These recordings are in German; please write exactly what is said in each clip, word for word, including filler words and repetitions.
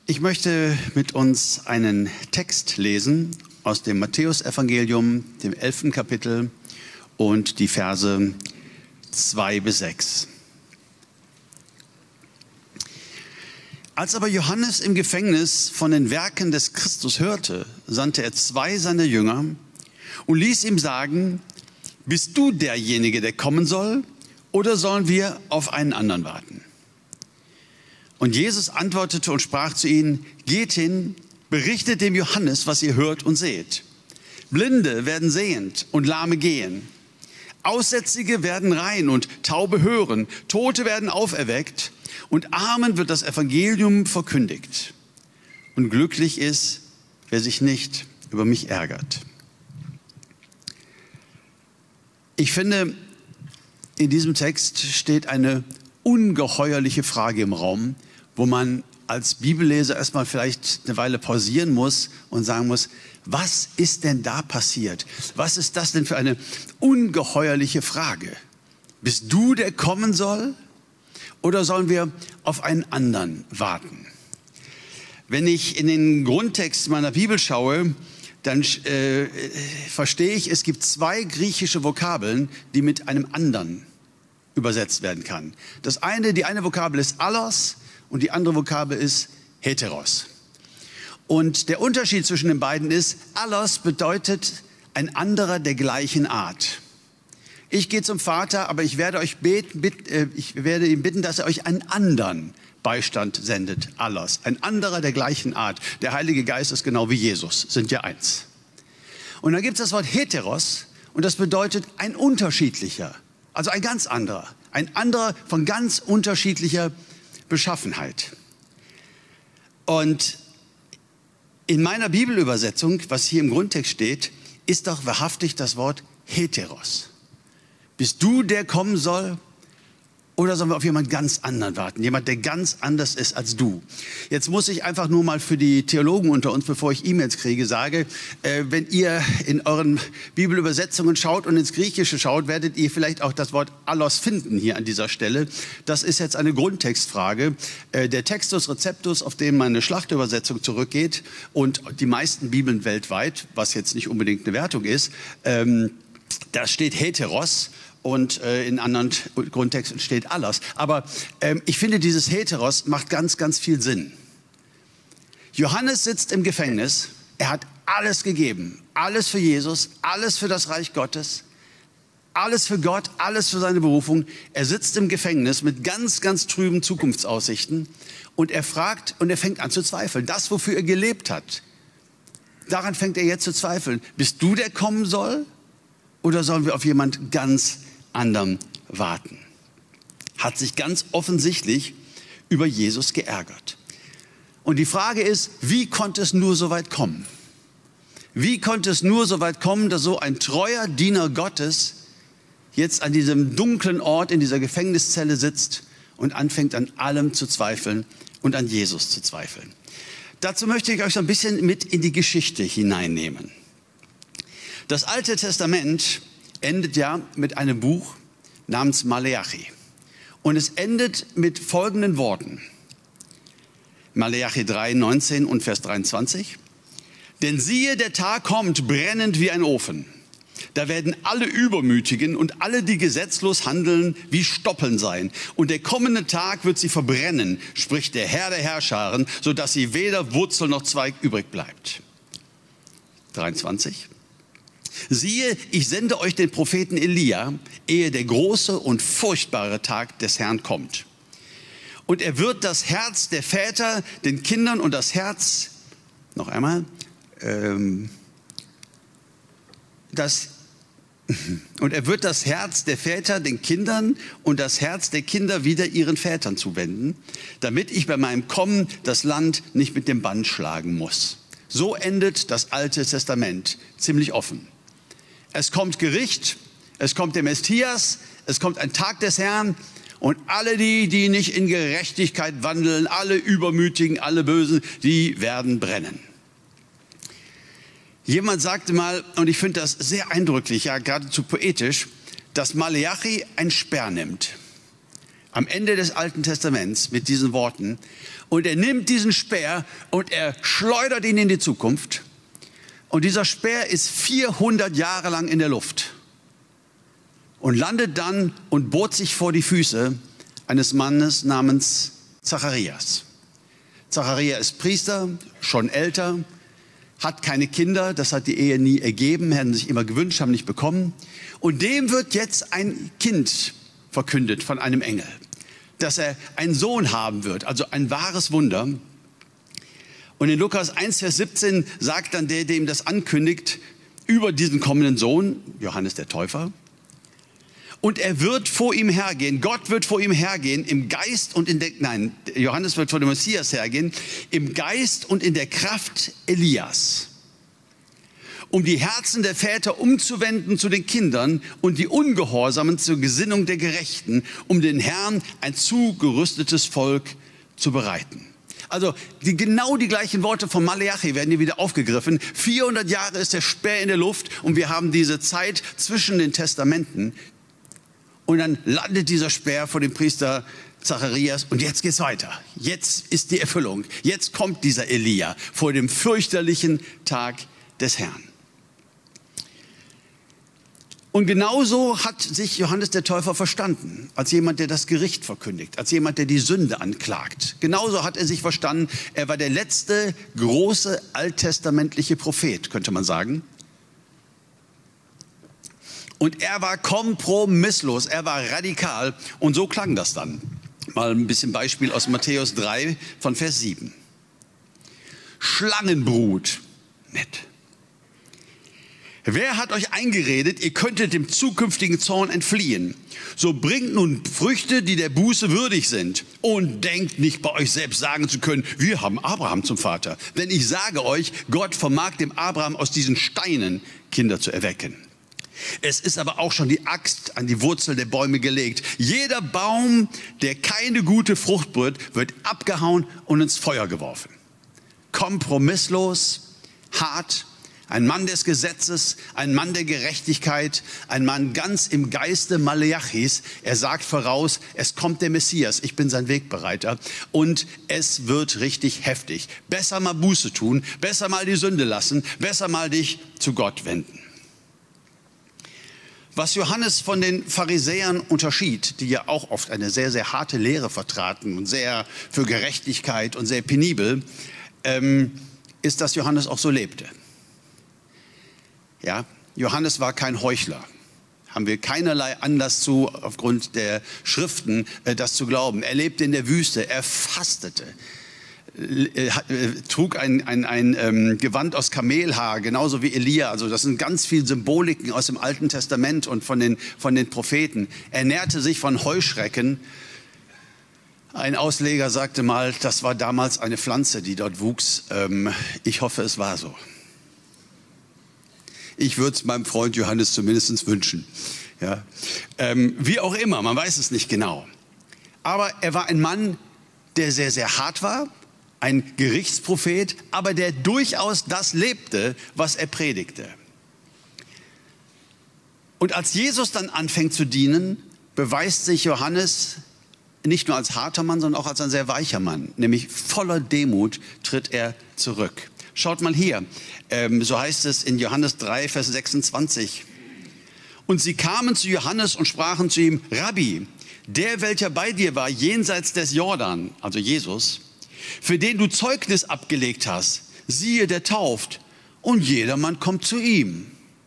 Ich möchte mit uns einen Text lesen aus dem Matthäusevangelium, dem elften Kapitel und die Verse zwei bis sechs. Als aber Johannes im Gefängnis von den Werken des Christus hörte, sandte er zwei seiner Jünger und ließ ihm sagen: Bist du derjenige, der kommen soll, oder sollen wir auf einen anderen warten? Und Jesus antwortete und sprach zu ihnen: Geht hin, berichtet dem Johannes, was ihr hört und seht. Blinde werden sehend und Lahme gehen. Aussätzige werden rein und Taube hören. Tote werden auferweckt und Armen wird das Evangelium verkündigt. Und glücklich ist, wer sich nicht über mich ärgert. Ich finde, in diesem Text steht eine ungeheuerliche Frage im Raum, wo man als Bibelleser erstmal vielleicht eine Weile pausieren muss und sagen muss: Was ist denn da passiert? Was ist das denn für eine ungeheuerliche Frage? Bist du, der kommen soll, oder sollen wir auf einen anderen warten? Wenn ich in den Grundtext meiner Bibel schaue, dann äh, verstehe ich, es gibt zwei griechische Vokabeln, die mit einem anderen übersetzt werden kann. Das eine, die eine Vokabel ist allos und die andere Vokabel ist heteros. Und der Unterschied zwischen den beiden ist, allos bedeutet ein anderer der gleichen Art. Ich gehe zum Vater, aber ich werde euch beten, bitt, äh, ich werde ihn bitten, dass er euch einen anderen Beistand sendet. Allos, ein anderer der gleichen Art. Der Heilige Geist ist genau wie Jesus, sind ja eins. Und dann gibt es das Wort heteros und das bedeutet ein unterschiedlicher, also ein ganz anderer, ein anderer von ganz unterschiedlicher Beschaffenheit. Und in meiner Bibelübersetzung, was hier im Grundtext steht, ist doch wahrhaftig das Wort heteros. Bist du, der kommen soll? Oder sollen wir auf jemand ganz anderen warten? Jemand, der ganz anders ist als du. Jetzt muss ich einfach nur mal für die Theologen unter uns, bevor ich E-Mails kriege, sage, äh, wenn ihr in euren Bibelübersetzungen schaut und ins Griechische schaut, werdet ihr vielleicht auch das Wort allos finden hier an dieser Stelle. Das ist jetzt eine Grundtextfrage. Äh, der Textus Receptus, auf den meine Schlachterübersetzung zurückgeht und die meisten Bibeln weltweit, was jetzt nicht unbedingt eine Wertung ist, ähm, da steht heteros. Und äh, in anderen Grundtexten steht allos. Aber ähm, ich finde, dieses heteros macht ganz, ganz viel Sinn. Johannes sitzt im Gefängnis. Er hat alles gegeben. Alles für Jesus, alles für das Reich Gottes, alles für Gott, alles für seine Berufung. Er sitzt im Gefängnis mit ganz, ganz trüben Zukunftsaussichten. Und er fragt und er fängt an zu zweifeln. Das, wofür er gelebt hat, daran fängt er jetzt zu zweifeln. Bist du, der kommen soll? Oder sollen wir auf jemand ganz anderen warten? Hat sich ganz offensichtlich über Jesus geärgert. Und die Frage ist, wie konnte es nur so weit kommen? Wie konnte es nur so weit kommen, dass so ein treuer Diener Gottes jetzt an diesem dunklen Ort in dieser Gefängniszelle sitzt und anfängt an allem zu zweifeln und an Jesus zu zweifeln? Dazu möchte ich euch so ein bisschen mit in die Geschichte hineinnehmen. Das Alte Testament endet ja mit einem Buch namens Maleachi. Und es endet mit folgenden Worten. Maleachi drei, neunzehn und Vers dreiundzwanzig. Denn siehe, der Tag kommt, brennend wie ein Ofen. Da werden alle Übermütigen und alle, die gesetzlos handeln, wie Stoppeln sein. Und der kommende Tag wird sie verbrennen, spricht der Herr der Herrscharen, sodass sie weder Wurzel noch Zweig übrig bleibt. dreiundzwanzig. Siehe, ich sende euch den Propheten Elia, ehe der große und furchtbare Tag des Herrn kommt. Und er wird das Herz der Väter den Kindern und das Herz, noch einmal, ähm, das, und er wird das Herz der Väter den Kindern und das Herz der Kinder wieder ihren Vätern zuwenden, damit ich bei meinem Kommen das Land nicht mit dem Bann schlagen muss. So endet das Alte Testament, ziemlich offen. Es kommt Gericht, es kommt der Messias, es kommt ein Tag des Herrn und alle die, die nicht in Gerechtigkeit wandeln, alle Übermütigen, alle Bösen, die werden brennen. Jemand sagte mal, und ich finde das sehr eindrücklich, ja geradezu poetisch, dass Maleachi einen Sperr nimmt. am Ende des Alten Testaments mit diesen Worten. Und er nimmt diesen Speer und er schleudert ihn in die Zukunft. Und dieser Speer ist vierhundert Jahre lang in der Luft und landet dann und bohrt sich vor die Füße eines Mannes namens Zacharias. Zacharias ist Priester, schon älter, hat keine Kinder, das hat die Ehe nie ergeben, hätten sich immer gewünscht, haben nicht bekommen. Und dem wird jetzt ein Kind verkündet von einem Engel, dass er einen Sohn haben wird, also ein wahres Wunder. Und in Lukas eins, Vers siebzehn sagt dann der, dem das ankündigt, über diesen kommenden Sohn, Johannes der Täufer. Und er wird vor ihm hergehen, Gott wird vor ihm hergehen, im Geist und in der, nein, Johannes wird vor dem Messias hergehen, im Geist und in der Kraft Elias, um die Herzen der Väter umzuwenden zu den Kindern und die Ungehorsamen zur Gesinnung der Gerechten, um den Herrn ein zugerüstetes Volk zu bereiten. Also die, genau die gleichen Worte von Maleachi werden hier wieder aufgegriffen. vierhundert Jahre ist der Speer in der Luft und wir haben diese Zeit zwischen den Testamenten. Und dann landet dieser Speer vor dem Priester Zacharias und jetzt geht's weiter. Jetzt ist die Erfüllung. Jetzt kommt dieser Elia vor dem fürchterlichen Tag des Herrn. Und genauso hat sich Johannes der Täufer verstanden, als jemand, der das Gericht verkündigt, als jemand, der die Sünde anklagt. Genauso hat er sich verstanden, er war der letzte große alttestamentliche Prophet, könnte man sagen. Und er war kompromisslos, er war radikal und so klang das dann. Mal ein bisschen Beispiel aus Matthäus drei von Vers sieben. Schlangenbrut, nett. Wer hat euch eingeredet, ihr könntet dem zukünftigen Zorn entfliehen? So bringt nun Früchte, die der Buße würdig sind. Und denkt nicht bei euch selbst sagen zu können, wir haben Abraham zum Vater. Denn ich sage euch, Gott vermag dem Abraham aus diesen Steinen Kinder zu erwecken. Es ist aber auch schon die Axt an die Wurzel der Bäume gelegt. Jeder Baum, der keine gute Frucht bringt, wird abgehauen und ins Feuer geworfen. Kompromisslos, hart, ein Mann des Gesetzes, ein Mann der Gerechtigkeit, ein Mann ganz im Geiste Maleachis. Er sagt voraus, es kommt der Messias, ich bin sein Wegbereiter und es wird richtig heftig. Besser mal Buße tun, besser mal die Sünde lassen, besser mal dich zu Gott wenden. Was Johannes von den Pharisäern unterschied, die ja auch oft eine sehr, sehr harte Lehre vertraten und sehr für Gerechtigkeit und sehr penibel, ähm, ist, dass Johannes auch so lebte. Ja, Johannes war kein Heuchler. Haben wir keinerlei Anlass zu, aufgrund der Schriften, äh, das zu glauben. Er lebte in der Wüste, er fastete. Äh, trug ein, ein, ein ähm, Gewand aus Kamelhaar, genauso wie Elia. Also das sind ganz viele Symboliken aus dem Alten Testament und von den, von den Propheten. Er ernährte sich von Heuschrecken. Ein Ausleger sagte mal, das war damals eine Pflanze, die dort wuchs. Ähm, ich hoffe, es war so. Ich würde es meinem Freund Johannes zumindest wünschen. Ja. Ähm, wie auch immer, man weiß es nicht genau. Aber er war ein Mann, der sehr, sehr hart war. Ein Gerichtsprophet, aber der durchaus das lebte, was er predigte. Und als Jesus dann anfängt zu dienen, beweist sich Johannes nicht nur als harter Mann, sondern auch als ein sehr weicher Mann. Nämlich voller Demut tritt er zurück. Schaut mal hier, ähm, so heißt es in Johannes drei, Vers sechsundzwanzig. Und sie kamen zu Johannes und sprachen zu ihm, Rabbi, der, welcher bei dir war, jenseits des Jordan, also Jesus, für den du Zeugnis abgelegt hast, siehe, der tauft und jedermann kommt zu ihm.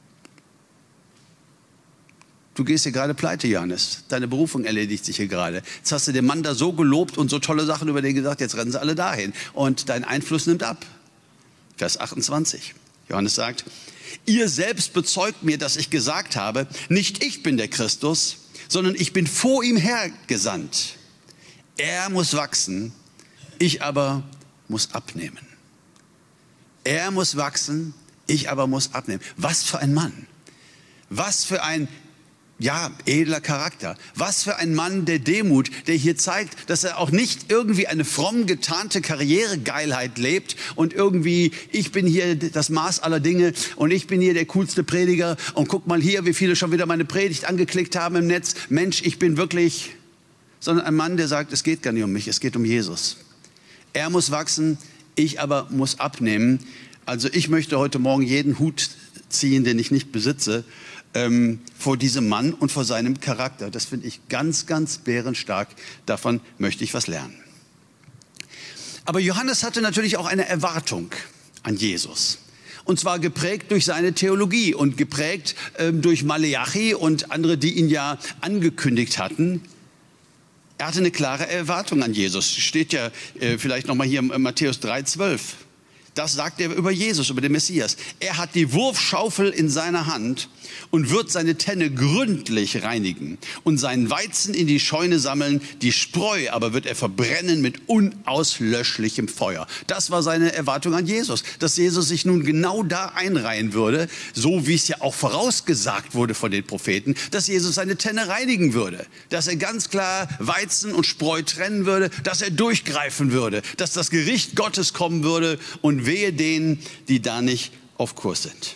Du gehst hier gerade pleite, Johannes. Deine Berufung erledigt sich hier gerade. Jetzt hast du den Mann da so gelobt und so tolle Sachen über den gesagt, jetzt rennen sie alle dahin. Und dein Einfluss nimmt ab. Vers achtundzwanzig. Johannes sagt, ihr selbst bezeugt mir, dass ich gesagt habe, nicht ich bin der Christus, sondern ich bin vor ihm hergesandt. Er muss wachsen, ich aber muss abnehmen. Er muss wachsen, ich aber muss abnehmen. Was für ein Mann. Was für ein Ja, edler Charakter. Was für ein Mann der Demut, der hier zeigt, dass er auch nicht irgendwie eine fromm getarnte Karrieregeilheit lebt und irgendwie, ich bin hier das Maß aller Dinge und ich bin hier der coolste Prediger und guck mal hier, wie viele schon wieder meine Predigt angeklickt haben im Netz. Mensch, ich bin wirklich, sondern ein Mann, der sagt, es geht gar nicht um mich, es geht um Jesus. Er muss wachsen, ich aber muss abnehmen. Also ich möchte heute Morgen jeden Hut ziehen, den ich nicht besitze, ähm, vor diesem Mann und vor seinem Charakter. Das finde ich ganz, ganz bärenstark. Davon möchte ich was lernen. Aber Johannes hatte natürlich auch eine Erwartung an Jesus. Und zwar geprägt durch seine Theologie und geprägt ähm, durch Maleachi und andere, die ihn ja angekündigt hatten. Er hatte eine klare Erwartung an Jesus. Steht ja äh, vielleicht nochmal hier in Matthäus drei, zwölf. Das sagt er über Jesus, über den Messias. Er hat die Wurfschaufel in seiner Hand und wird seine Tenne gründlich reinigen und seinen Weizen in die Scheune sammeln. Die Spreu aber wird er verbrennen mit unauslöschlichem Feuer. Das war seine Erwartung an Jesus, dass Jesus sich nun genau da einreihen würde, so wie es ja auch vorausgesagt wurde von den Propheten, dass Jesus seine Tenne reinigen würde, dass er ganz klar Weizen und Spreu trennen würde, dass er durchgreifen würde, dass das Gericht Gottes kommen würde und wehe denen, die da nicht auf Kurs sind.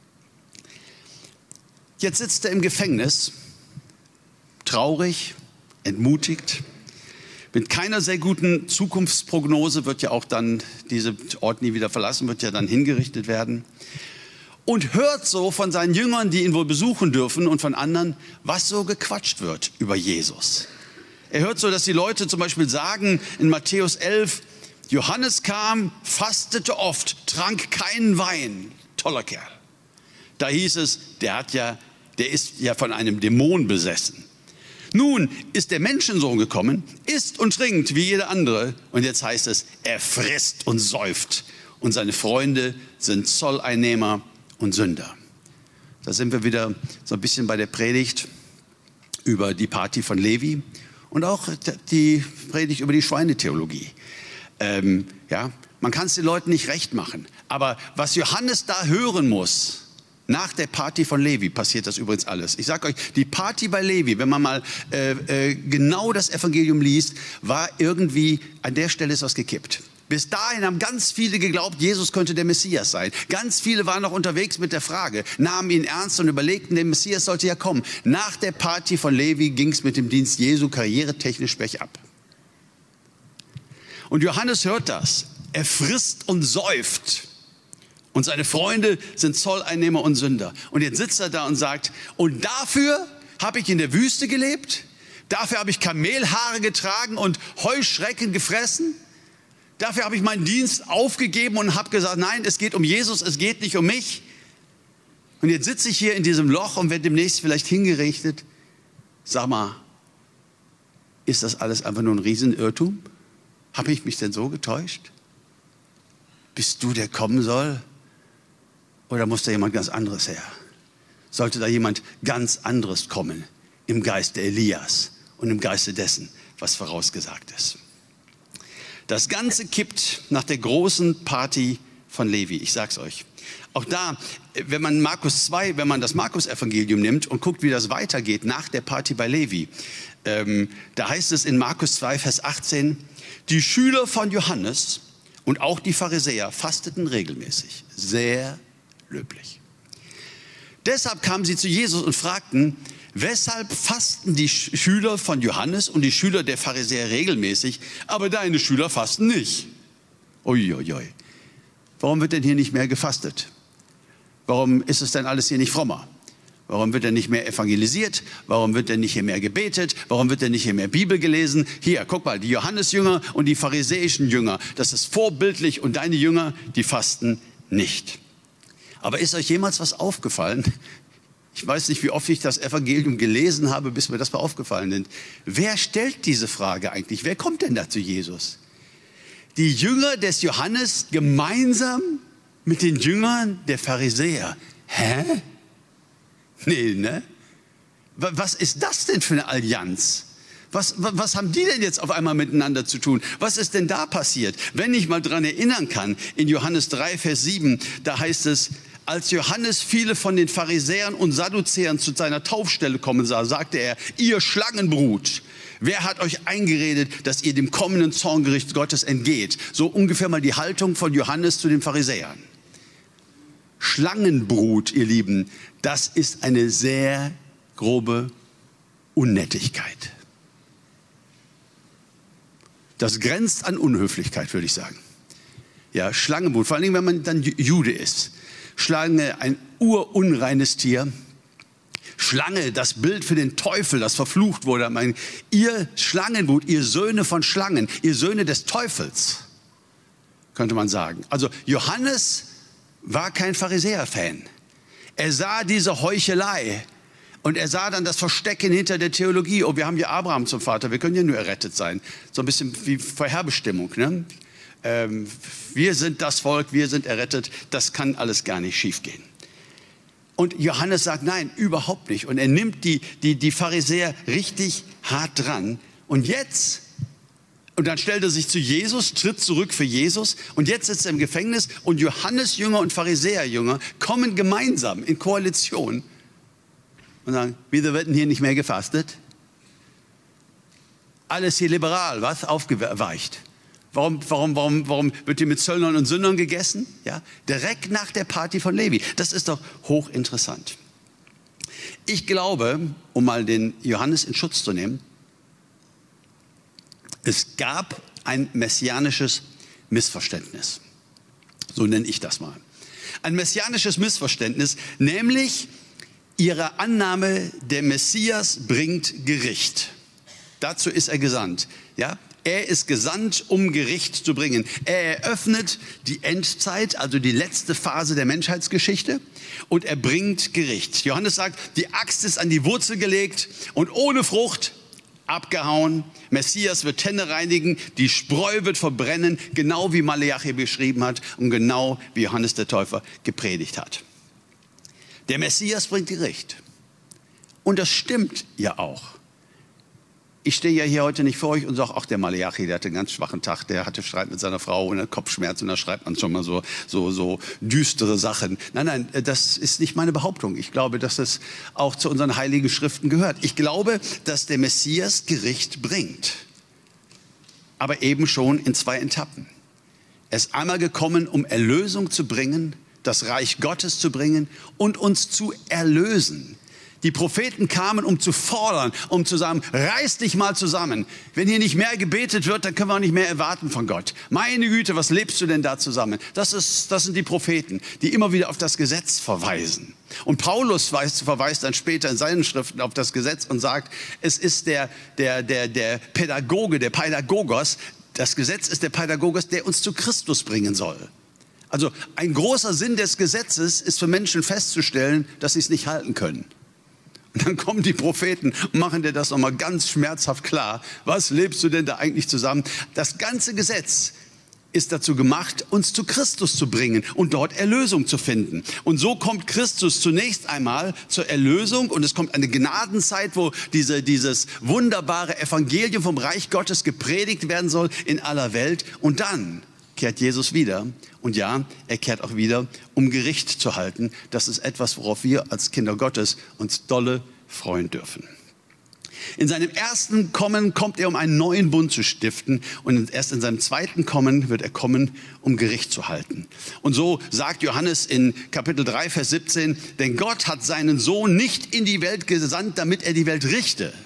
Jetzt sitzt er im Gefängnis, traurig, entmutigt, mit keiner sehr guten Zukunftsprognose, wird ja auch dann diese Ort nie wieder verlassen, wird ja dann hingerichtet werden. Und hört so von seinen Jüngern, die ihn wohl besuchen dürfen, und von anderen, was so gequatscht wird über Jesus. Er hört so, dass die Leute zum Beispiel sagen in Matthäus elf, Johannes kam, fastete oft, trank keinen Wein. Toller Kerl. Da hieß es, der hat ja, der ist ja von einem Dämon besessen. Nun ist der Menschensohn gekommen, isst und trinkt wie jeder andere. Und jetzt heißt es, er frisst und säuft. Und seine Freunde sind Zolleinnehmer und Sünder. Da sind wir wieder so ein bisschen bei der Predigt über die Party von Levi und auch die Predigt über die Schweinetheologie. Ähm, ja, man kann es den Leuten nicht recht machen. Aber was Johannes da hören muss, nach der Party von Levi passiert das übrigens alles. Ich sage euch, die Party bei Levi, wenn man mal äh, äh, genau das Evangelium liest, war irgendwie, an der Stelle ist was gekippt. Bis dahin haben ganz viele geglaubt, Jesus könnte der Messias sein. Ganz viele waren noch unterwegs mit der Frage, nahmen ihn ernst und überlegten, der Messias sollte ja kommen. Nach der Party von Levi ging es mit dem Dienst Jesu karrieretechnisch bergab. Und Johannes hört das. Er frisst und säuft. Und seine Freunde sind Zolleinnehmer und Sünder. Und jetzt sitzt er da und sagt, und dafür habe ich in der Wüste gelebt? Dafür habe ich Kamelhaare getragen und Heuschrecken gefressen? Dafür habe ich meinen Dienst aufgegeben und habe gesagt, nein, es geht um Jesus, es geht nicht um mich. Und jetzt sitze ich hier in diesem Loch und werde demnächst vielleicht hingerichtet. Sag mal, ist das alles einfach nur ein Riesenirrtum? Habe ich mich denn so getäuscht? Bist du, der kommen soll? Oder muss da jemand ganz anderes her? Sollte da jemand ganz anderes kommen im Geiste Elias und im Geiste dessen, was vorausgesagt ist? Das Ganze kippt nach der großen Party von Levi. Ich sag's euch. Auch da, wenn man Markus zwei, wenn man das Markus-Evangelium nimmt und guckt, wie das weitergeht nach der Party bei Levi, ähm, da heißt es in Markus zwei, Vers achtzehn, die Schüler von Johannes und auch die Pharisäer fasteten regelmäßig, sehr löblich. Deshalb kamen sie zu Jesus und fragten, weshalb fasten die Schüler von Johannes und die Schüler der Pharisäer regelmäßig, aber deine Schüler fasten nicht? Uiuiui. Warum wird denn hier nicht mehr gefastet? Warum ist es denn alles hier nicht frommer? Warum wird denn nicht mehr evangelisiert? Warum wird denn nicht hier mehr gebetet? Warum wird denn nicht hier mehr Bibel gelesen? Hier, guck mal, die Johannesjünger und die pharisäischen Jünger, das ist vorbildlich und deine Jünger, die fasten nicht. Aber ist euch jemals was aufgefallen? Ich weiß nicht, wie oft ich das Evangelium gelesen habe, bis mir das mal aufgefallen ist. Wer stellt diese Frage eigentlich? Wer kommt denn da zu Jesus? Die Jünger des Johannes gemeinsam mit den Jüngern der Pharisäer. Hä? Nee, ne? Was ist das denn für eine Allianz? Was, was, was haben die denn jetzt auf einmal miteinander zu tun? Was ist denn da passiert? Wenn ich mal dran erinnern kann, in Johannes drei, Vers sieben, da heißt es, als Johannes viele von den Pharisäern und Sadduzäern zu seiner Taufstelle kommen sah, sagte er, ihr Schlangenbrut, wer hat euch eingeredet, dass ihr dem kommenden Zorngericht Gottes entgeht? So ungefähr mal die Haltung von Johannes zu den Pharisäern. Schlangenbrut, ihr Lieben, das ist eine sehr grobe Unnettigkeit. Das grenzt an Unhöflichkeit, würde ich sagen. Ja, Schlangenbrut, vor allem wenn man dann Jude ist. Schlange, ein urunreines Tier. Schlange, das Bild für den Teufel, das verflucht wurde. Meine, ihr Schlangenbrut, ihr Söhne von Schlangen, ihr Söhne des Teufels, könnte man sagen. Also Johannes war kein Pharisäer-Fan. Er sah diese Heuchelei und er sah dann das Verstecken hinter der Theologie. Oh, wir haben ja Abraham zum Vater, wir können ja nur errettet sein. So ein bisschen wie Vorherbestimmung, ne? Ähm, wir sind das Volk, wir sind errettet, das kann alles gar nicht schiefgehen. Und Johannes sagt, nein, überhaupt nicht. Und er nimmt die, die, die Pharisäer richtig hart dran. Und jetzt, und dann stellt er sich zu Jesus, tritt zurück für Jesus. Und jetzt sitzt er im Gefängnis und Johannes Jünger und Pharisäer Jünger kommen gemeinsam in Koalition und sagen, wieso wird denn hier nicht mehr gefastet? Alles hier liberal, was? Aufgeweicht. Warum, warum, warum, warum wird hier mit Zöllnern und Sündern gegessen? Ja, direkt nach der Party von Levi. Das ist doch hochinteressant. Ich glaube, um mal den Johannes in Schutz zu nehmen, es gab ein messianisches Missverständnis. So nenne ich das mal. Ein messianisches Missverständnis, nämlich ihre Annahme, der Messias bringt Gericht. Dazu ist er gesandt. Ja? Er ist gesandt, um Gericht zu bringen. Er eröffnet die Endzeit, also die letzte Phase der Menschheitsgeschichte, und er bringt Gericht. Johannes sagt, die Axt ist an die Wurzel gelegt und ohne Frucht abgehauen. Messias wird Hände reinigen, die Spreu wird verbrennen, genau wie Maleachi beschrieben hat und genau wie Johannes der Täufer gepredigt hat. Der Messias bringt Gericht. Und das stimmt ja auch. Ich stehe ja hier heute nicht vor euch und sage, ach, der Maleachi, der hatte einen ganz schwachen Tag, der hatte Streit mit seiner Frau und einen Kopfschmerz und da schreibt man schon mal so, so, so düstere Sachen. Nein, nein, das ist nicht meine Behauptung. Ich glaube, dass es auch zu unseren heiligen Schriften gehört. Ich glaube, dass der Messias Gericht bringt. Aber eben schon in zwei Etappen. Er ist einmal gekommen, um Erlösung zu bringen, das Reich Gottes zu bringen und uns zu erlösen. Die Propheten kamen, um zu fordern, um zu sagen, reiß dich mal zusammen. Wenn hier nicht mehr gebetet wird, dann können wir auch nicht mehr erwarten von Gott. Meine Güte, was lebst du denn da zusammen? Das ist, das sind die Propheten, die immer wieder auf das Gesetz verweisen. Und Paulus verweist, verweist dann später in seinen Schriften auf das Gesetz und sagt, es ist der, der, der, der Pädagoge, der Pädagogos. Das Gesetz ist der Pädagogos, der uns zu Christus bringen soll. Also ein großer Sinn des Gesetzes ist für Menschen festzustellen, dass sie es nicht halten können. Und dann kommen die Propheten und machen dir das nochmal ganz schmerzhaft klar. Was lebst du denn da eigentlich zusammen? Das ganze Gesetz ist dazu gemacht, uns zu Christus zu bringen und dort Erlösung zu finden. Und so kommt Christus zunächst einmal zur Erlösung und es kommt eine Gnadenzeit, wo diese, dieses wunderbare Evangelium vom Reich Gottes gepredigt werden soll in aller Welt. Und dann kehrt Jesus wieder. Und ja, er kehrt auch wieder, um Gericht zu halten. Das ist etwas, worauf wir als Kinder Gottes uns dolle freuen dürfen. In seinem ersten Kommen kommt er, um einen neuen Bund zu stiften. Und erst in seinem zweiten Kommen wird er kommen, um Gericht zu halten. Und so sagt Johannes in Kapitel drei, Vers siebzehn, denn Gott hat seinen Sohn nicht in die Welt gesandt, damit er die Welt richte,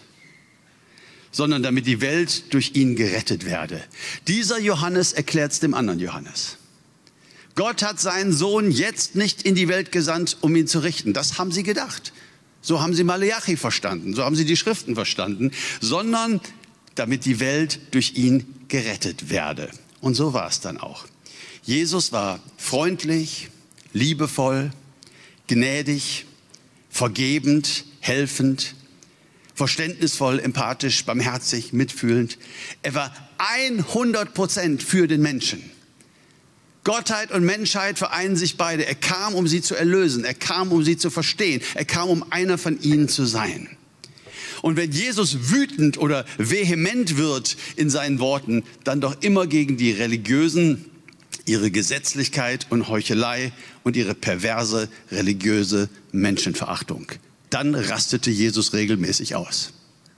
sondern damit die Welt durch ihn gerettet werde. Dieser Johannes erklärt es dem anderen Johannes. Gott hat seinen Sohn jetzt nicht in die Welt gesandt, um ihn zu richten. Das haben sie gedacht. So haben sie Maleachi verstanden, so haben sie die Schriften verstanden, sondern damit die Welt durch ihn gerettet werde. Und so war es dann auch. Jesus war freundlich, liebevoll, gnädig, vergebend, helfend, verständnisvoll, empathisch, barmherzig, mitfühlend. Er war hundert Prozent für den Menschen. Gottheit und Menschheit vereinen sich beide. Er kam, um sie zu erlösen. Er kam, um sie zu verstehen. Er kam, um einer von ihnen zu sein. Und wenn Jesus wütend oder vehement wird in seinen Worten, dann doch immer gegen die Religiösen, ihre Gesetzlichkeit und Heuchelei und ihre perverse religiöse Menschenverachtung. Dann rastete Jesus regelmäßig aus.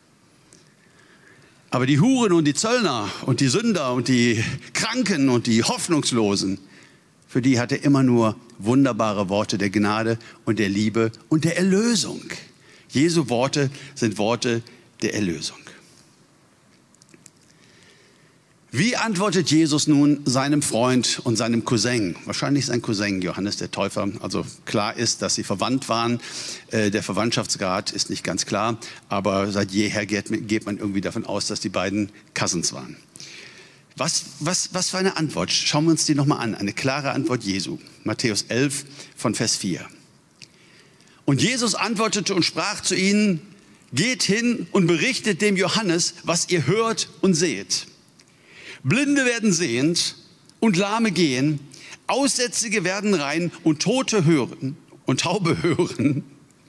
Aber die Huren und die Zöllner und die Sünder und die Kranken und die Hoffnungslosen, für die hat er immer nur wunderbare Worte der Gnade und der Liebe und der Erlösung. Jesu Worte sind Worte der Erlösung. Wie antwortet Jesus nun seinem Freund und seinem Cousin? Wahrscheinlich sein Cousin, Johannes der Täufer. Also klar ist, dass sie verwandt waren. Äh, der Verwandtschaftsgrad ist nicht ganz klar, aber seit jeher geht, geht man irgendwie davon aus, dass die beiden Cousins waren. Was, was, was für eine Antwort? Schauen wir uns die nochmal an. Eine klare Antwort Jesu. Matthäus elf von Vers vier. Und Jesus antwortete und sprach zu ihnen: Geht hin und berichtet dem Johannes, was ihr hört und seht. Blinde werden sehend und Lahme gehen, Aussätzige werden rein und Tote hören und Taube hören.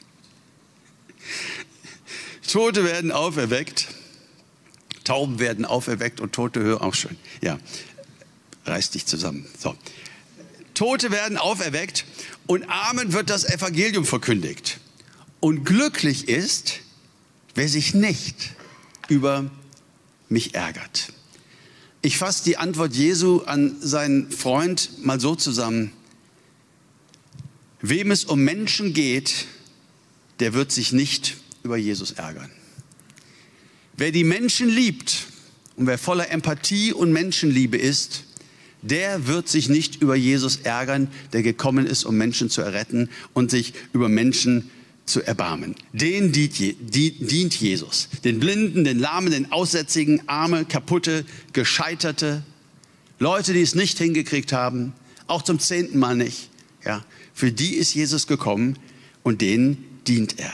Tote werden auferweckt, Tauben werden auferweckt und Tote hören. Auch schön. Ja, reiß dich zusammen. So. Tote werden auferweckt und Armen wird das Evangelium verkündigt. Und glücklich ist, wer sich nicht über mich ärgert. Ich fasse die Antwort Jesu an seinen Freund mal so zusammen: Wem es um Menschen geht, der wird sich nicht über Jesus ärgern. Wer die Menschen liebt und wer voller Empathie und Menschenliebe ist, der wird sich nicht über Jesus ärgern, der gekommen ist, um Menschen zu erretten und sich über Menschen zu erbarmen. Den dient Jesus. Den Blinden, den Lahmen, den Aussätzigen, Arme, Kaputte, Gescheiterte, Leute, die es nicht hingekriegt haben, auch zum zehnten Mal nicht. Ja, für die ist Jesus gekommen und denen dient er.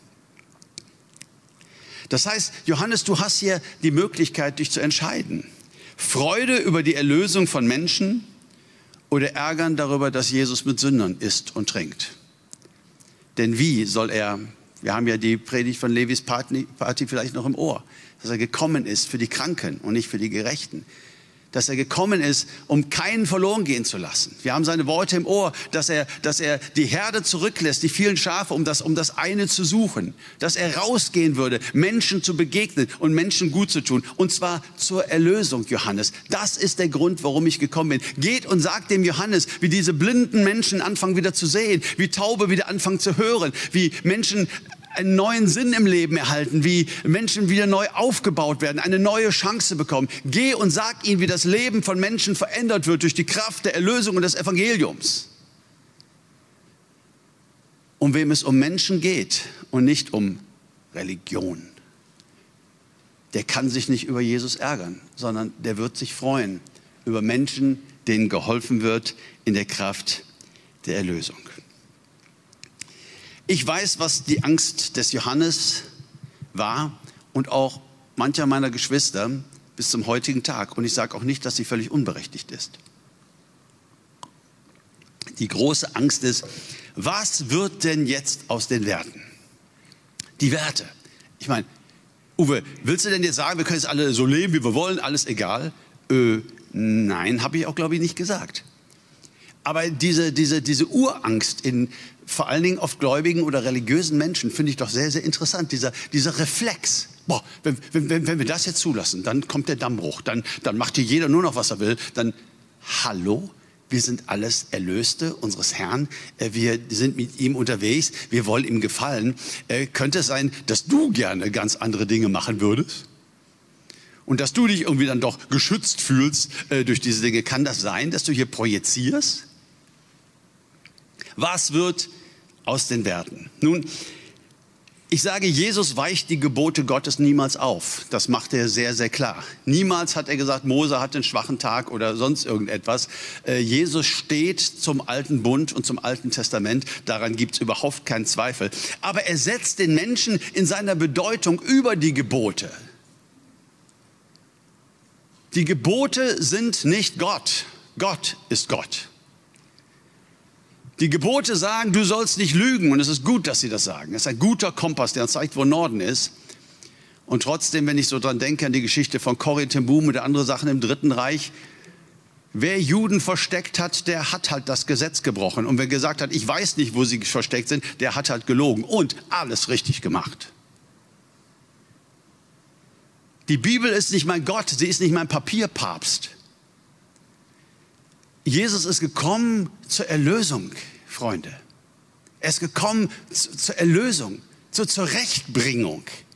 Das heißt, Johannes, du hast hier die Möglichkeit, dich zu entscheiden. Freude über die Erlösung von Menschen oder Ärgern darüber, dass Jesus mit Sündern isst und trinkt. Denn wie soll er, wir haben ja die Predigt von Levis Party, Party vielleicht noch im Ohr, dass er gekommen ist für die Kranken und nicht für die Gerechten. Dass er gekommen ist, um keinen verloren gehen zu lassen. Wir haben seine Worte im Ohr, dass er, dass er die Herde zurücklässt, die vielen Schafe, um das, um das eine zu suchen. Dass er rausgehen würde, Menschen zu begegnen und Menschen gut zu tun. Und zwar zur Erlösung, Johannes. Das ist der Grund, warum ich gekommen bin. Geht und sagt dem Johannes, wie diese blinden Menschen anfangen wieder zu sehen, wie Taube wieder anfangen zu hören, wie Menschen einen neuen Sinn im Leben erhalten, wie Menschen wieder neu aufgebaut werden, eine neue Chance bekommen. Geh und sag ihnen, wie das Leben von Menschen verändert wird durch die Kraft der Erlösung und des Evangeliums. Um wem es um Menschen geht und nicht um Religion, der kann sich nicht über Jesus ärgern, sondern der wird sich freuen über Menschen, denen geholfen wird in der Kraft der Erlösung. Ich weiß, was die Angst des Johannes war und auch mancher meiner Geschwister bis zum heutigen Tag. Und ich sage auch nicht, dass sie völlig unberechtigt ist. Die große Angst ist, was wird denn jetzt aus den Werten? Die Werte. Ich meine, Uwe, willst du denn jetzt sagen, wir können jetzt alle so leben, wie wir wollen, alles egal? Äh, nein, habe ich auch, glaube ich, nicht gesagt. Aber diese, diese, diese Urangst in vor allen Dingen oft gläubigen oder religiösen Menschen finde ich doch sehr, sehr interessant. Dieser, dieser Reflex. Boah, wenn, wenn, wenn wir das jetzt zulassen, dann kommt der Dammbruch. Dann, dann macht hier jeder nur noch, was er will. Dann, hallo? Wir sind alles Erlöste unseres Herrn. Wir sind mit ihm unterwegs. Wir wollen ihm gefallen. Könnte es sein, dass du gerne ganz andere Dinge machen würdest? Und dass du dich irgendwie dann doch geschützt fühlst durch diese Dinge. Kann das sein, dass du hier projizierst? Was wird aus den Werten? Nun, ich sage, Jesus weicht die Gebote Gottes niemals auf. Das macht er sehr, sehr klar. Niemals hat er gesagt, Mose hat einen schwachen Tag oder sonst irgendetwas. Äh, Jesus steht zum alten Bund und zum alten Testament. Daran gibt es überhaupt keinen Zweifel. Aber er setzt den Menschen in seiner Bedeutung über die Gebote. Die Gebote sind nicht Gott. Gott ist Gott. Die Gebote sagen, du sollst nicht lügen. Und es ist gut, dass sie das sagen. Es ist ein guter Kompass, der uns zeigt, wo Norden ist. Und trotzdem, wenn ich so dran denke, an die Geschichte von Corrie ten Boom und andere Sachen im Dritten Reich, wer Juden versteckt hat, der hat halt das Gesetz gebrochen. Und wer gesagt hat, ich weiß nicht, wo sie versteckt sind, der hat halt gelogen und alles richtig gemacht. Die Bibel ist nicht mein Gott, sie ist nicht mein Papierpapst. Jesus ist gekommen zur Erlösung, Freunde. Er ist gekommen zur Erlösung, zur Zurechtbringung.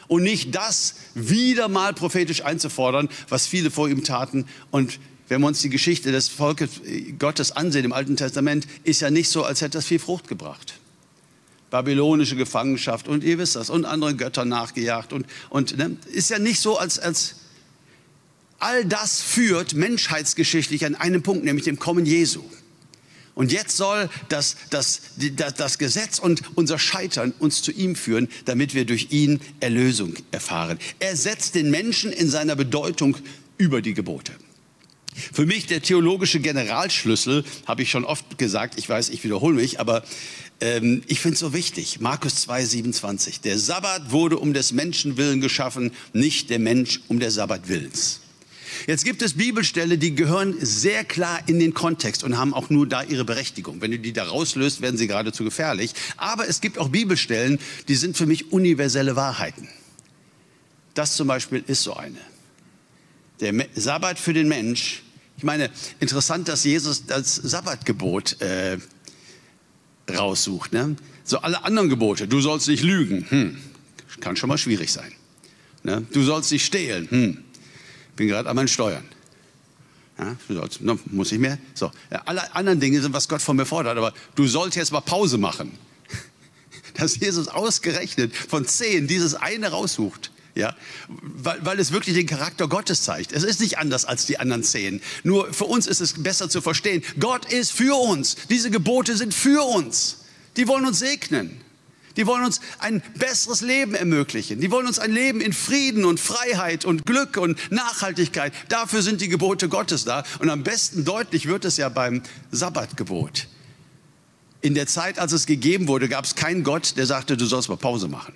Und nicht das wieder mal prophetisch einzufordern, was viele vor ihm taten. Und wenn wir uns die Geschichte des Volkes Gottes ansehen im Alten Testament, ist ja nicht so, als hätte das viel Frucht gebracht. Babylonische Gefangenschaft und ihr wisst das, und anderen Göttern nachgejagt. Und, und ne, ist ja nicht so, als, als all das führt menschheitsgeschichtlich an einen Punkt, nämlich dem Kommen Jesu. Und jetzt soll das, das, das, das Gesetz und unser Scheitern uns zu ihm führen, damit wir durch ihn Erlösung erfahren. Er setzt den Menschen in seiner Bedeutung über die Gebote. Für mich der theologische Generalschlüssel, habe ich schon oft gesagt, ich weiß, ich wiederhole mich, aber ähm, ich finde es so wichtig. Markus zwei, siebenundzwanzig. Der Sabbat wurde um des Menschen willen geschaffen, nicht der Mensch um der Sabbat willens. Jetzt gibt es Bibelstellen, die gehören sehr klar in den Kontext und haben auch nur da ihre Berechtigung. Wenn du die da rauslöst, werden sie geradezu gefährlich. Aber es gibt auch Bibelstellen, die sind für mich universelle Wahrheiten. Das zum Beispiel ist so eine. Der Sabbat für den Mensch. Ich meine, interessant, dass Jesus das Sabbatgebot äh, raussucht. Ne? So alle anderen Gebote. Du sollst nicht lügen. Hm. Kann schon mal schwierig sein. Ne? Du sollst nicht stehlen. Hm. Bin gerade an meinen Steuern. Ja, du sollst, no, muss ich mehr? So. Ja, alle anderen Dinge sind, was Gott von mir fordert. Aber du sollst jetzt mal Pause machen. Dass Jesus ausgerechnet von zehn dieses eine raussucht. Ja, weil, weil es wirklich den Charakter Gottes zeigt. Es ist nicht anders als die anderen zehn. Nur für uns ist es besser zu verstehen. Gott ist für uns. Diese Gebote sind für uns. Die wollen uns segnen. Die wollen uns ein besseres Leben ermöglichen. Die wollen uns ein Leben in Frieden und Freiheit und Glück und Nachhaltigkeit. Dafür sind die Gebote Gottes da. Und am besten deutlich wird es ja beim Sabbatgebot. In der Zeit, als es gegeben wurde, gab es keinen Gott, der sagte, du sollst mal Pause machen.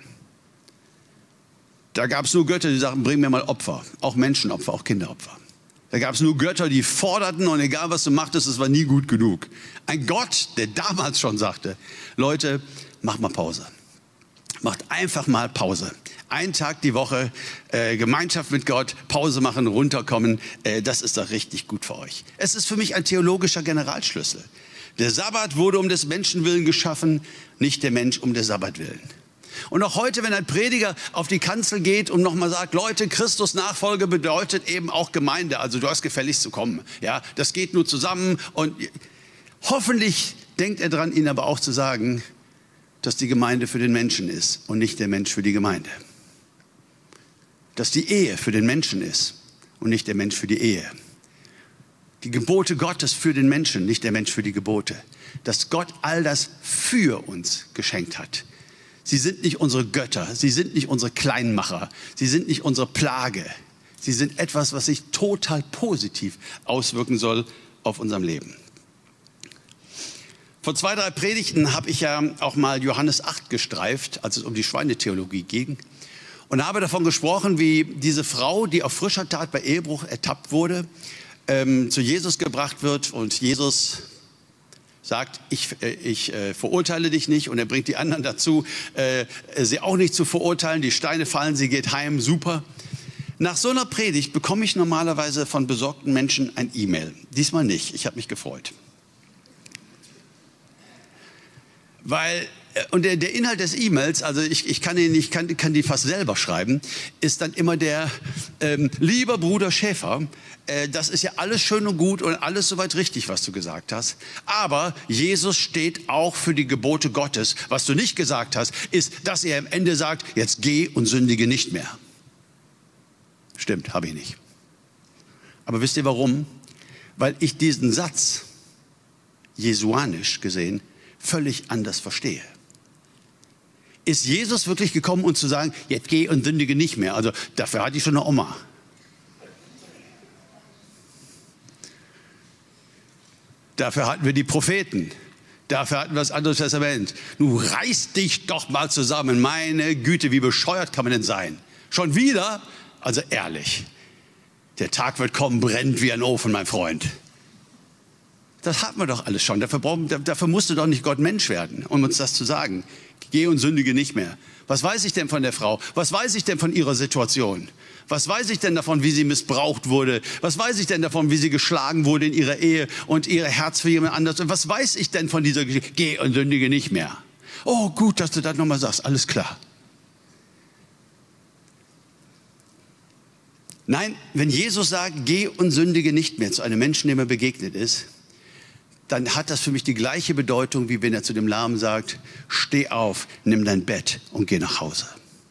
Da gab es nur Götter, die sagten, bring mir mal Opfer. Auch Menschenopfer, auch Kinderopfer. Da gab es nur Götter, die forderten und egal was du machtest, es war nie gut genug. Ein Gott, der damals schon sagte, Leute, mach mal Pause. Macht einfach mal Pause. Einen Tag die Woche, äh, Gemeinschaft mit Gott, Pause machen, runterkommen, äh, das ist doch richtig gut für euch. Es ist für mich ein theologischer Generalschlüssel. Der Sabbat wurde um des Menschen willen geschaffen, nicht der Mensch um der Sabbat willen. Und auch heute, wenn ein Prediger auf die Kanzel geht und nochmal sagt, Leute, Christus Nachfolge bedeutet eben auch Gemeinde. Also du hast gefälligst zu kommen. Ja, das geht nur zusammen. Und hoffentlich denkt er dran, ihnen aber auch zu sagen, dass die Gemeinde für den Menschen ist und nicht der Mensch für die Gemeinde. Dass die Ehe für den Menschen ist und nicht der Mensch für die Ehe. Die Gebote Gottes für den Menschen, nicht der Mensch für die Gebote. Dass Gott all das für uns geschenkt hat. Sie sind nicht unsere Götter, sie sind nicht unsere Kleinmacher, sie sind nicht unsere Plage. Sie sind etwas, was sich total positiv auswirken soll auf unserem Leben. Vor zwei, drei Predigten habe ich ja auch mal Johannes acht gestreift, als es um die Schweinetheologie ging. Und habe davon gesprochen, wie diese Frau, die auf frischer Tat bei Ehebruch ertappt wurde, ähm, zu Jesus gebracht wird und Jesus sagt, ich, äh, ich äh, verurteile dich nicht, und er bringt die anderen dazu, äh, sie auch nicht zu verurteilen. Die Steine fallen, sie geht heim, super. Nach so einer Predigt bekomme ich normalerweise von besorgten Menschen ein E-Mail. Diesmal nicht, ich habe mich gefreut. Weil, und der, der Inhalt des E-Mails, also ich, ich, kann, ihn, ich kann, kann die fast selber schreiben, ist dann immer der, ähm, lieber Bruder Schäfer, äh, das ist ja alles schön und gut und alles soweit richtig, was du gesagt hast. Aber Jesus steht auch für die Gebote Gottes. Was du nicht gesagt hast, ist, dass er am Ende sagt, jetzt geh und sündige nicht mehr. Stimmt, habe ich nicht. Aber wisst ihr warum? Weil ich diesen Satz, jesuanisch gesehen, völlig anders verstehe. Ist Jesus wirklich gekommen, um zu sagen, jetzt geh und sündige nicht mehr? Also dafür hatte ich schon eine Oma. Dafür hatten wir die Propheten. Dafür hatten wir das Alte Testament. Nun reiß dich doch mal zusammen. Meine Güte, wie bescheuert kann man denn sein? Schon wieder? Also ehrlich. Der Tag wird kommen, brennt wie ein Ofen, mein Freund. Das hatten wir doch alles schon. Dafür, brauchen, dafür musste doch nicht Gott Mensch werden, um uns das zu sagen. Geh und sündige nicht mehr. Was weiß ich denn von der Frau? Was weiß ich denn von ihrer Situation? Was weiß ich denn davon, wie sie missbraucht wurde? Was weiß ich denn davon, wie sie geschlagen wurde in ihrer Ehe und ihr Herz für jemand anderes? Und was weiß ich denn von dieser Geschichte? Geh und sündige nicht mehr. Oh, gut, dass du das nochmal sagst. Alles klar. Nein, wenn Jesus sagt, geh und sündige nicht mehr zu einem Menschen, dem er begegnet ist, dann hat das für mich die gleiche Bedeutung, wie wenn er zu dem Lahmen sagt, steh auf, nimm dein Bett und geh nach Hause.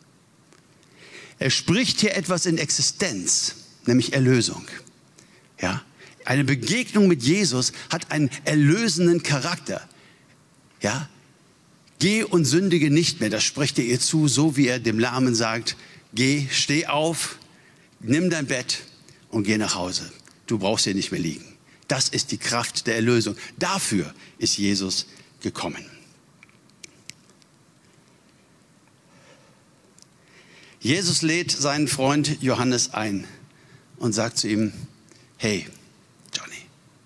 Er spricht hier etwas in Existenz, nämlich Erlösung. Ja? Eine Begegnung mit Jesus hat einen erlösenden Charakter. Ja? Geh und sündige nicht mehr, das spricht er ihr zu, so wie er dem Lahmen sagt, geh, steh auf, nimm dein Bett und geh nach Hause. Du brauchst hier nicht mehr liegen. Das ist die Kraft der Erlösung. Dafür ist Jesus gekommen. Jesus lädt seinen Freund Johannes ein und sagt zu ihm, hey, Johnny,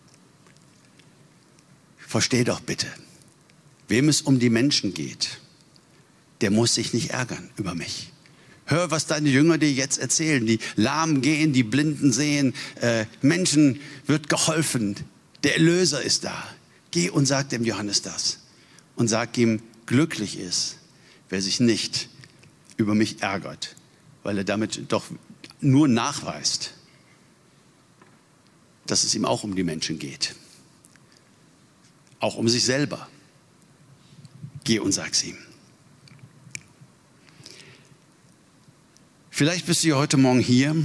versteh doch bitte, wem es um die Menschen geht, der muss sich nicht ärgern über mich. Hör, was deine Jünger dir jetzt erzählen. Die Lahmen gehen, die Blinden sehen, äh, Menschen wird geholfen. Der Erlöser ist da. Geh und sag dem Johannes das. Und sag ihm, glücklich ist, wer sich nicht über mich ärgert, weil er damit doch nur nachweist, dass es ihm auch um die Menschen geht. Auch um sich selber. Geh und sag's ihm. Vielleicht bist du ja heute Morgen hier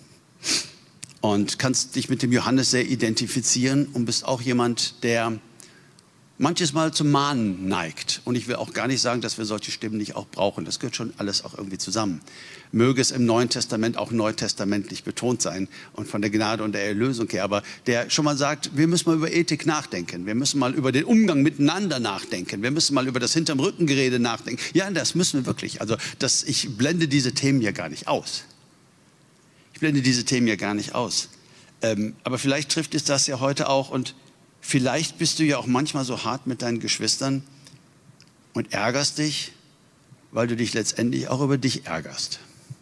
und kannst dich mit dem Johannes sehr identifizieren und bist auch jemand, der manches Mal zum Mahnen neigt. Und ich will auch gar nicht sagen, dass wir solche Stimmen nicht auch brauchen. Das gehört schon alles auch irgendwie zusammen. Möge es im Neuen Testament auch neutestamentlich betont sein und von der Gnade und der Erlösung her. Aber der schon mal sagt, wir müssen mal über Ethik nachdenken. Wir müssen mal über den Umgang miteinander nachdenken. Wir müssen mal über das hinterm Rückengerede nachdenken. Ja, das müssen wir wirklich. Also das, ich blende diese Themen ja gar nicht aus. Ich blende diese Themen ja gar nicht aus. Ähm, aber vielleicht trifft es das ja heute auch und vielleicht bist du ja auch manchmal so hart mit deinen Geschwistern und ärgerst dich, weil du dich letztendlich auch über dich ärgerst.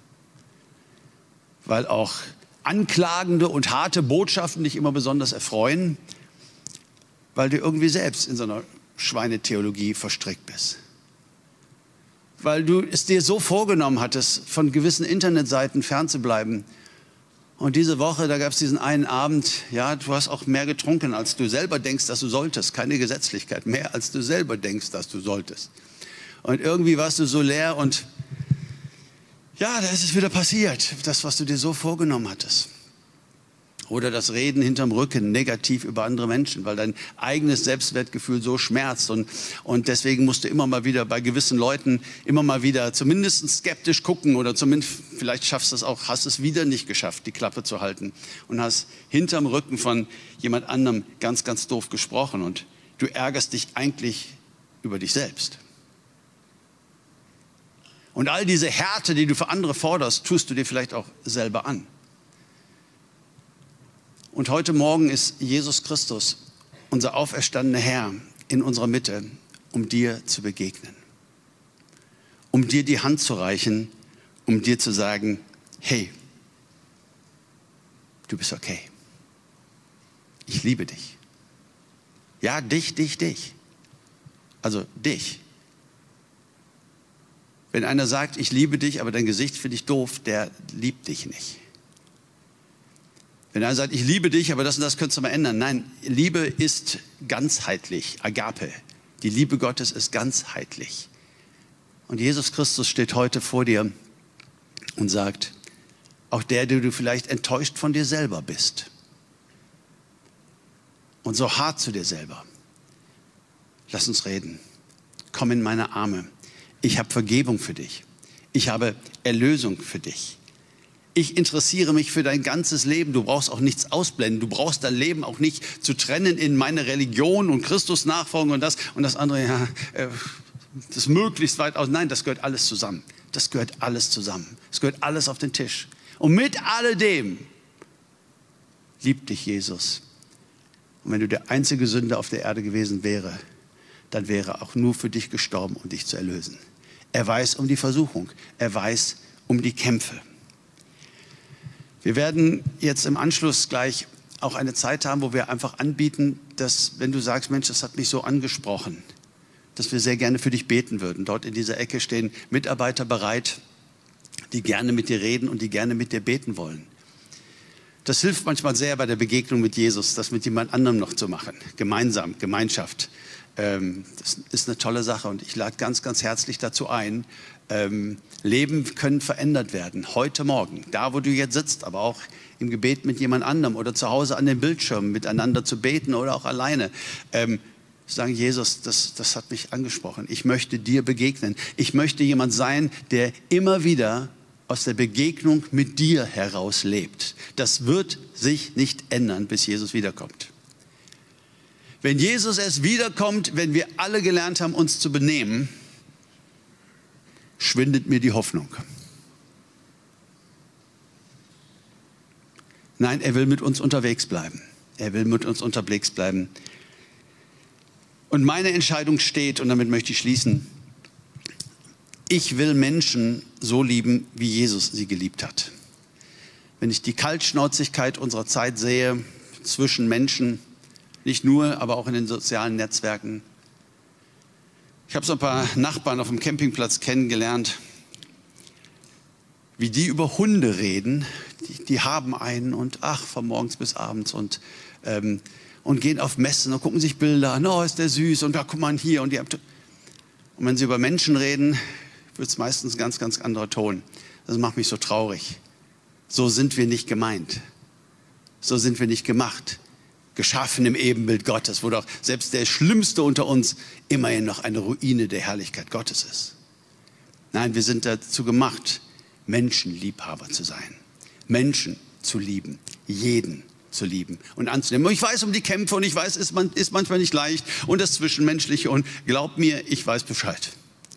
Weil auch anklagende und harte Botschaften dich immer besonders erfreuen, weil du irgendwie selbst in so einer Schweinetheologie verstrickt bist. Weil du es dir so vorgenommen hattest, von gewissen Internetseiten fernzubleiben. Und diese Woche, da gab es diesen einen Abend, ja, du hast auch mehr getrunken, als du selber denkst, dass du solltest. Keine Gesetzlichkeit, mehr als du selber denkst, dass du solltest. Und irgendwie warst du so leer und ja, da ist es wieder passiert, das, was du dir so vorgenommen hattest. Oder das Reden hinterm Rücken negativ über andere Menschen, weil dein eigenes Selbstwertgefühl so schmerzt. Und, und deswegen musst du immer mal wieder bei gewissen Leuten immer mal wieder zumindest skeptisch gucken oder zumindest, vielleicht schaffst du es auch, hast es wieder nicht geschafft, die Klappe zu halten. Und hast hinterm Rücken von jemand anderem ganz, ganz doof gesprochen. Und du ärgerst dich eigentlich über dich selbst. Und all diese Härte, die du für andere forderst, tust du dir vielleicht auch selber an. Und heute Morgen ist Jesus Christus, unser auferstandener Herr, in unserer Mitte, um dir zu begegnen. Um dir die Hand zu reichen, um dir zu sagen, hey, du bist okay. Ich liebe dich. Ja, dich, dich, dich. Also dich. Wenn einer sagt, ich liebe dich, aber dein Gesicht finde ich doof, der liebt dich nicht. Wenn einer sagt, ich liebe dich, aber das und das könntest du mal ändern. Nein, Liebe ist ganzheitlich, Agape. Die Liebe Gottes ist ganzheitlich. Und Jesus Christus steht heute vor dir und sagt, auch der, der du vielleicht enttäuscht von dir selber bist und so hart zu dir selber, lass uns reden. Komm in meine Arme. Ich habe Vergebung für dich. Ich habe Erlösung für dich. Ich interessiere mich für dein ganzes Leben. Du brauchst auch nichts ausblenden. Du brauchst dein Leben auch nicht zu trennen in meine Religion und Christus-Nachfolgen und das und das andere. Ja, das möglichst weit aus. Nein, das gehört alles zusammen. Das gehört alles zusammen. Es gehört alles auf den Tisch. Und mit alledem liebt dich Jesus. Und wenn du der einzige Sünder auf der Erde gewesen wäre, dann wäre er auch nur für dich gestorben, um dich zu erlösen. Er weiß um die Versuchung. Er weiß um die Kämpfe. Wir werden jetzt im Anschluss gleich auch eine Zeit haben, wo wir einfach anbieten, dass, wenn du sagst, Mensch, das hat mich so angesprochen, dass wir sehr gerne für dich beten würden. Dort in dieser Ecke stehen Mitarbeiter bereit, die gerne mit dir reden und die gerne mit dir beten wollen. Das hilft manchmal sehr bei der Begegnung mit Jesus, das mit jemand anderem noch zu machen. Gemeinsam, Gemeinschaft. Ähm, das ist eine tolle Sache und ich lade ganz, ganz herzlich dazu ein. Ähm, Leben können verändert werden, heute Morgen, da wo du jetzt sitzt, aber auch im Gebet mit jemand anderem oder zu Hause an den Bildschirmen miteinander zu beten oder auch alleine. Ähm, sagen, Jesus, das, das hat mich angesprochen. Ich möchte dir begegnen. Ich möchte jemand sein, der immer wieder aus der Begegnung mit dir heraus lebt. Das wird sich nicht ändern, bis Jesus wiederkommt. Wenn Jesus erst wiederkommt, wenn wir alle gelernt haben, uns zu benehmen, schwindet mir die Hoffnung. Nein, er will mit uns unterwegs bleiben. Er will mit uns unterwegs bleiben. Und meine Entscheidung steht, und damit möchte ich schließen, ich will Menschen so lieben, wie Jesus sie geliebt hat. Wenn ich die Kaltschnäuzigkeit unserer Zeit sehe, zwischen Menschen, nicht nur, aber auch in den sozialen Netzwerken. Ich habe so ein paar Nachbarn auf dem Campingplatz kennengelernt, wie die über Hunde reden. Die, die haben einen und ach, von morgens bis abends und, ähm, und gehen auf Messen und gucken sich Bilder an. Oh, ist der süß und da guck mal hier. Und, die, und wenn sie über Menschen reden, wird es meistens ein ganz, ganz anderer Ton. Das macht mich so traurig. So sind wir nicht gemeint. So sind wir nicht gemacht. Geschaffen im Ebenbild Gottes, wo doch selbst der Schlimmste unter uns immerhin noch eine Ruine der Herrlichkeit Gottes ist. Nein, wir sind dazu gemacht, Menschenliebhaber zu sein. Menschen zu lieben, jeden zu lieben und anzunehmen. Und ich weiß um die Kämpfe und ich weiß, es ist manchmal nicht leicht und das Zwischenmenschliche und glaub mir, ich weiß Bescheid.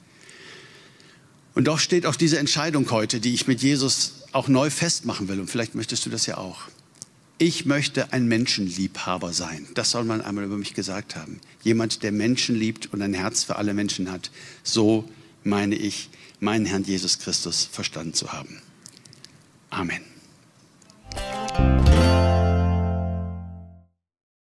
Und doch steht auch diese Entscheidung heute, die ich mit Jesus auch neu festmachen will und vielleicht möchtest du das ja auch. Ich möchte ein Menschenliebhaber sein. Das soll man einmal über mich gesagt haben. Jemand, der Menschen liebt und ein Herz für alle Menschen hat. So meine ich, meinen Herrn Jesus Christus verstanden zu haben. Amen.